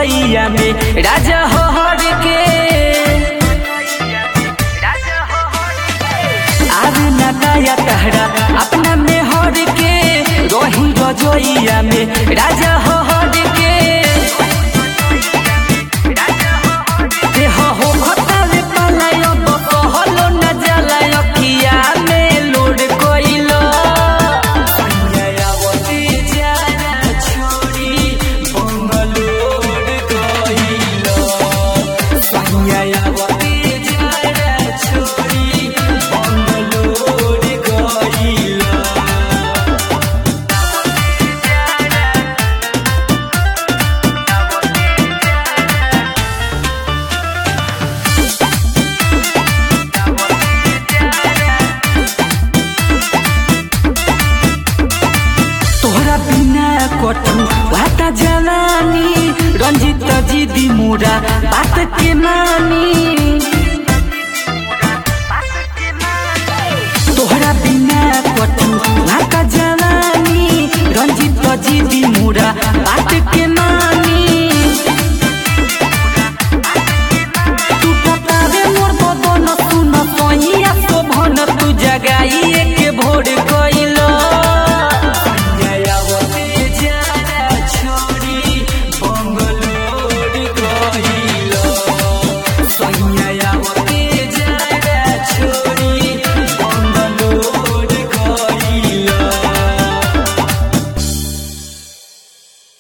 रजोइया में राजा हो हर के आवे ना दया तहरा अपना में हर के रही रजोइया में राजा हो हर के देह हो हतावे पलायो कहलो न जलायो किया में लोड कोइलो मायावती जाना छोड़ी बंगलोर कोइलो मायावती जाना छोड़ी बंगलोर कोइलो। तोहरा बिना कठू वाता जलानी रंजित जीदी मोरा बात के मानी तोहरा बिना कठू वाता जलानी रंजित जीदी मोरा बात के मानी